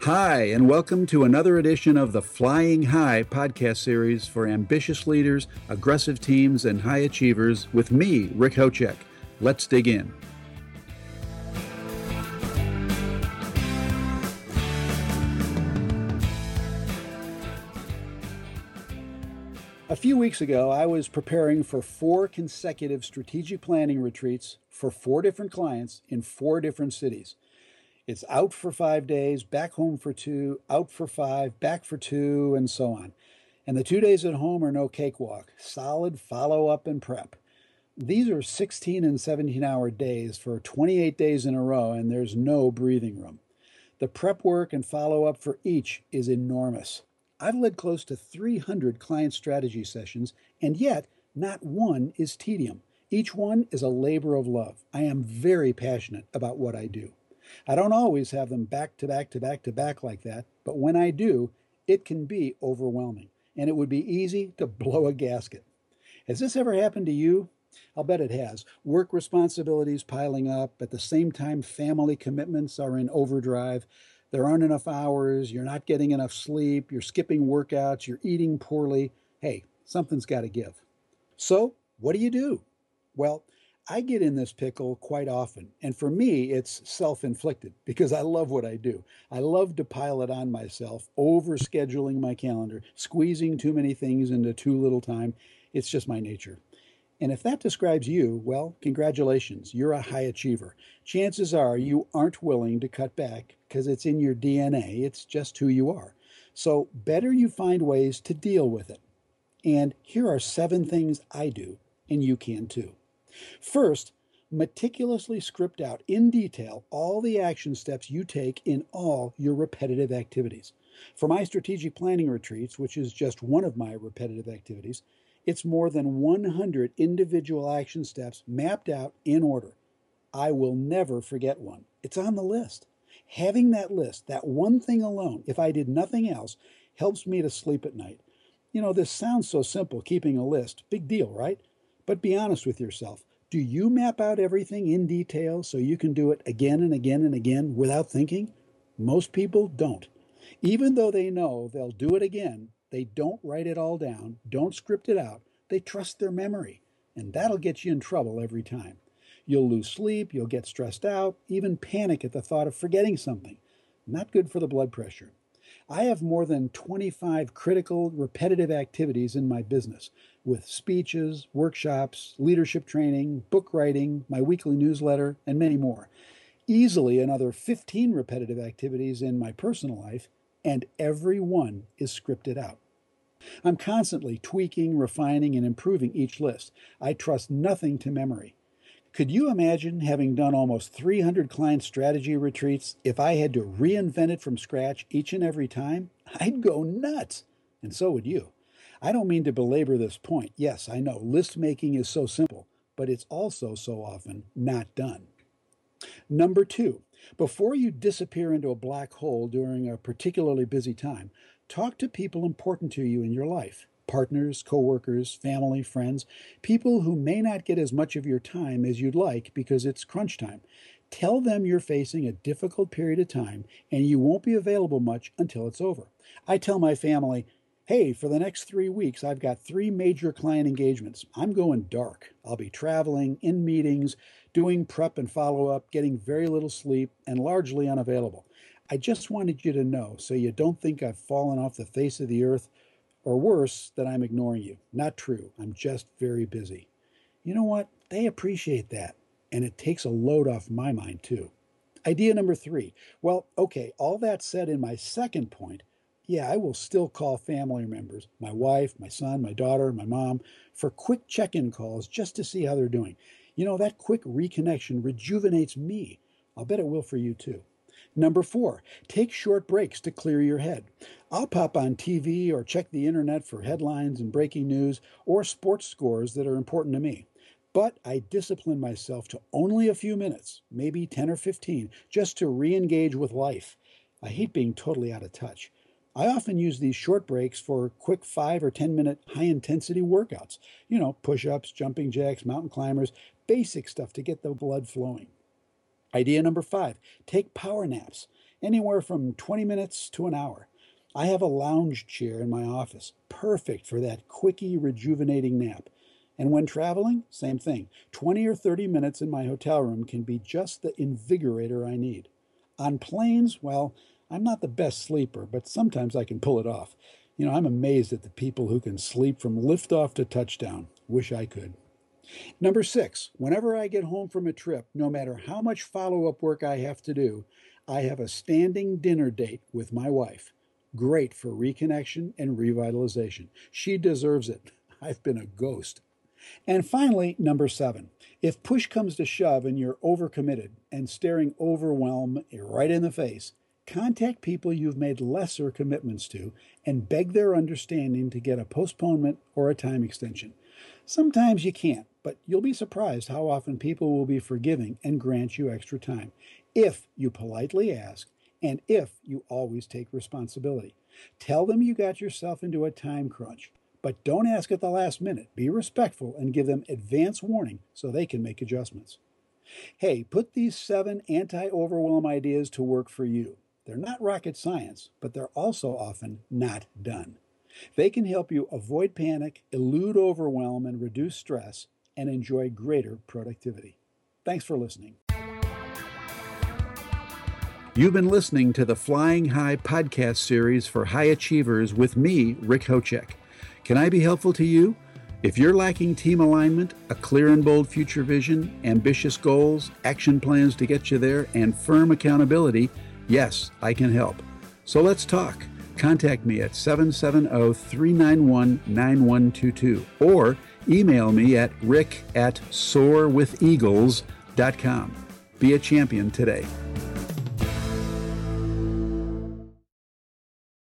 Hi, and welcome to another edition of the Flying High podcast series for ambitious leaders, aggressive teams, and high achievers with me, Rick Hocek. Let's dig in. A few weeks ago, I was preparing for 4 consecutive strategic planning retreats for 4 different clients in 4 different cities. It's out for 5 days, back home for 2, out for 5, back for 2, and so on. And the 2 days at home are no cakewalk, solid follow-up and prep. These are 16 and 17-hour days for 28 days in a row, and there's no breathing room. The prep work and follow-up for each is enormous. I've led close to 300 client strategy sessions, and yet not one is tedium. Each one is a labor of love. I am very passionate about what I do. I don't always have them back to back to back to back like that, but when I do, it can be overwhelming, and it would be easy to blow a gasket. Has this ever happened to you? I'll bet it has. Work responsibilities piling up, at the same time family commitments are in overdrive. There aren't enough hours, you're not getting enough sleep, you're skipping workouts, you're eating poorly. Hey, something's got to give. So, what do? Well, I get in this pickle quite often, and for me, it's self-inflicted because I love what I do. I love to pile it on myself, overscheduling my calendar, squeezing too many things into too little time. It's just my nature. And if that describes you, well, congratulations, you're a high achiever. Chances are you aren't willing to cut back because it's in your DNA, it's just who you are. So better you find ways to deal with it. And here are 7 things I do, and you can too. First, meticulously script out in detail all the action steps you take in all your repetitive activities. For my strategic planning retreats, which is just one of my repetitive activities, it's more than 100 individual action steps mapped out in order. I will never forget one. It's on the list. Having that list, that one thing alone, if I did nothing else, helps me to sleep at night. You know, this sounds so simple, keeping a list. Big deal, right? But be honest with yourself. Do you map out everything in detail so you can do it again and again and again without thinking? Most people don't. Even though they know they'll do it again, they don't write it all down, don't script it out. They trust their memory, and that'll get you in trouble every time. You'll lose sleep, you'll get stressed out, even panic at the thought of forgetting something. Not good for the blood pressure. I have more than 25 critical repetitive activities in my business, with speeches, workshops, leadership training, book writing, my weekly newsletter, and many more. Easily another 15 repetitive activities in my personal life, and every one is scripted out. I'm constantly tweaking, refining, and improving each list. I trust nothing to memory. Could you imagine having done almost 300 client strategy retreats if I had to reinvent it from scratch each and every time? I'd go nuts. And so would you. I don't mean to belabor this point. Yes, I know list making is so simple, but it's also so often not done. Number 2, before you disappear into a black hole during a particularly busy time, talk to people important to you in your life. Partners, coworkers, family, friends, people who may not get as much of your time as you'd like because it's crunch time. Tell them you're facing a difficult period of time and you won't be available much until it's over. I tell my family, hey, for the next 3 weeks, I've got 3 major client engagements. I'm going dark. I'll be traveling, in meetings, doing prep and follow-up, getting very little sleep, and largely unavailable. I just wanted you to know so you don't think I've fallen off the face of the earth, or worse, that I'm ignoring you. Not true. I'm just very busy. You know what? They appreciate that, and it takes a load off my mind too. Idea number 3. Well, okay, all that said in my second point, yeah, I will still call family members, my wife, my son, my daughter, my mom, for quick check-in calls just to see how they're doing. You know, that quick reconnection rejuvenates me. I'll bet it will for you too. Number 4, take short breaks to clear your head. I'll pop on TV or check the internet for headlines and breaking news or sports scores that are important to me. But I discipline myself to only a few minutes, maybe 10 or 15, just to re-engage with life. I hate being totally out of touch. I often use these short breaks for quick 5 or 10-minute high-intensity workouts. You know, push-ups, jumping jacks, mountain climbers, basic stuff to get the blood flowing. Idea number 5, take power naps. anywhere from 20 minutes to an hour. I have a lounge chair in my office, perfect for that quickie, rejuvenating nap. And when traveling, same thing. 20 or 30 minutes in my hotel room can be just the invigorator I need. On planes, well, I'm not the best sleeper, but sometimes I can pull it off. I'm amazed at the people who can sleep from liftoff to touchdown. Wish I could. Number 6, whenever I get home from a trip, no matter how much follow-up work I have to do, I have a standing dinner date with my wife. Great for reconnection and revitalization. She deserves it. I've been a ghost. And finally, number 7, if push comes to shove and you're overcommitted and staring overwhelm right in the face, contact people you've made lesser commitments to and beg their understanding to get a postponement or a time extension. Sometimes you can't, but you'll be surprised how often people will be forgiving and grant you extra time, if you politely ask and if you always take responsibility. Tell them you got yourself into a time crunch. But don't ask at the last minute. Be respectful and give them advance warning so they can make adjustments. Hey, put these 7 anti-overwhelm ideas to work for you. They're not rocket science, but they're also often not done. They can help you avoid panic, elude overwhelm, and reduce stress, and enjoy greater productivity. Thanks for listening. You've been listening to the Flying High podcast series for high achievers with me, Rick Hocek. Can I be helpful to you? If you're lacking team alignment, a clear and bold future vision, ambitious goals, action plans to get you there, and firm accountability, yes, I can help. So let's talk. Contact me at 770-391-9122 or email me at rick@soarwitheagles.com. Be a champion today.